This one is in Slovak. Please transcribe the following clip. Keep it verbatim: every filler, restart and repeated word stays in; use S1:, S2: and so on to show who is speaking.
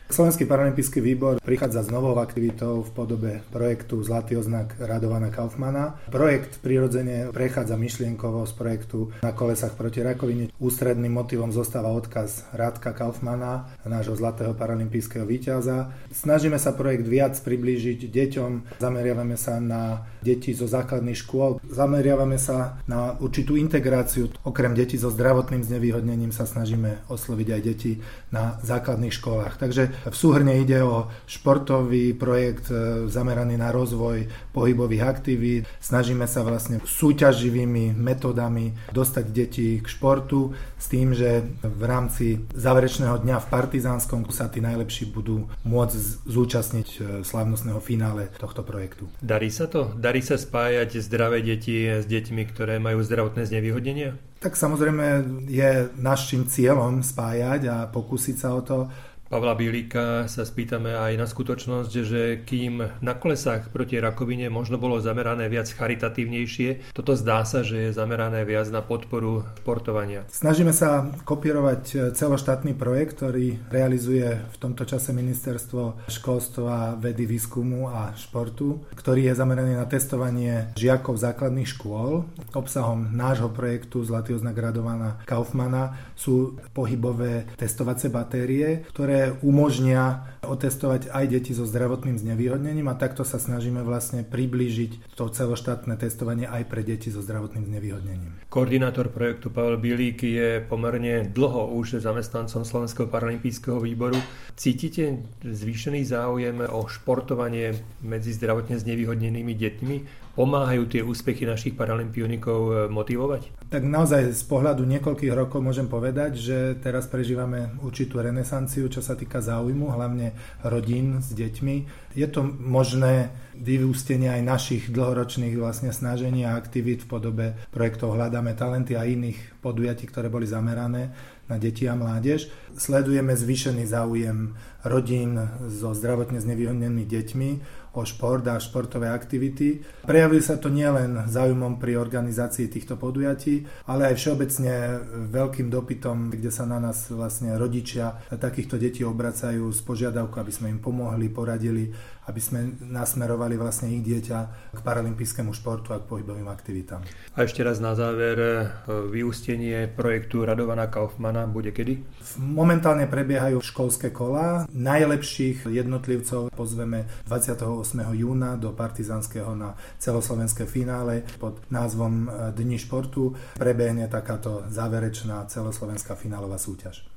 S1: Slovenský paralympijský výbor prichádza s novou aktivitou v podobe projektu Zlatý oznak Radovana Kaufmana. Projekt prirodzene prechádza myšlienkovo z projektu Na kolesách proti rakovine. Ústredným motivom zostáva odkaz Radka Kaufmana, nášho zlatého paralympijského víťaza. Snažíme sa projekt viac priblížiť deťom, zameriavame sa na deti zo základných škôl, zameriavame sa na určitú integráciu. Okrem detí so zdravotným znevýhodnením sa snažíme osloviť aj deti na základných školách. Takže v súhrne ide o športový projekt zameraný na rozvoj pohybových aktivít. Snažíme sa vlastne súťaživými metódami dostať deti k športu s tým, že v rámci záverečného dňa v Partizánskom sa tí najlepší budú môcť zúčastniť slávnostného finále tohto projektu.
S2: Darí sa to? Darí sa spájať zdravé deti s deťmi, ktoré majú zdravotné znevýhodnenia?
S1: Tak samozrejme je naším cieľom spájať a pokúsiť sa o to.
S2: Pavla Bilíka sa spýtame aj na skutočnosť, že kým na kolesách proti rakovine možno bolo zamerané viac charitatívnejšie, toto zdá sa, že je zamerané viac na podporu športovania.
S1: Snažíme sa kopírovať celoštátny projekt, ktorý realizuje v tomto čase Ministerstvo školstva, vedy, výskumu a športu, ktorý je zameraný na testovanie žiakov základných škôl. Obsahom nášho projektu Zlatý oznak Radovana Kaufmana sú pohybové testovacie batérie, ktoré umožnia otestovať aj deti so zdravotným znevýhodnením a takto sa snažíme vlastne priblížiť to celoštátne testovanie aj pre deti so zdravotným znevýhodnením.
S2: Koordinátor projektu Pavel Bilík je pomerne dlho už zamestnancom Slovenského paralympijského výboru. Cítite zvýšený záujem o športovanie medzi zdravotne znevýhodnenými deťmi? Pomáhajú tie úspechy našich paralympionikov motivovať?
S1: Tak naozaj z pohľadu niekoľkých rokov môžem povedať, že teraz prežívame určitú renesanciu, čo sa týka záujmu, hlavne rodín s deťmi. Je to možné vyústenie aj našich dlhoročných vlastne snažení a aktivít v podobe projektov Hľadáme talenty a iných podujatí, ktoré boli zamerané na deti a mládež. Sledujeme zvýšený záujem rodín so zdravotne znevýhodnenými deťmi o šport a športové aktivity. Prejavuje sa to nielen záujmom pri organizácii týchto podujatí, ale aj všeobecne veľkým dopytom, kde sa na nás vlastne rodičia takýchto detí obracajú s požiadavkou, aby sme im pomohli, poradili, aby sme nasmerovali vlastne ich dieťa k paralympijskému športu a k pohybovým aktivitám.
S2: A ešte raz na záver, vyústenie projektu Radovana Kaufmana bude kedy?
S1: Momentálne prebiehajú školské kolá. Najlepších jednotlivcov pozveme dvadsiateho ôsmeho júna do Partizánskeho na celoslovenské finále pod názvom Dni športu. Prebehne takáto záverečná celoslovenská finálová súťaž.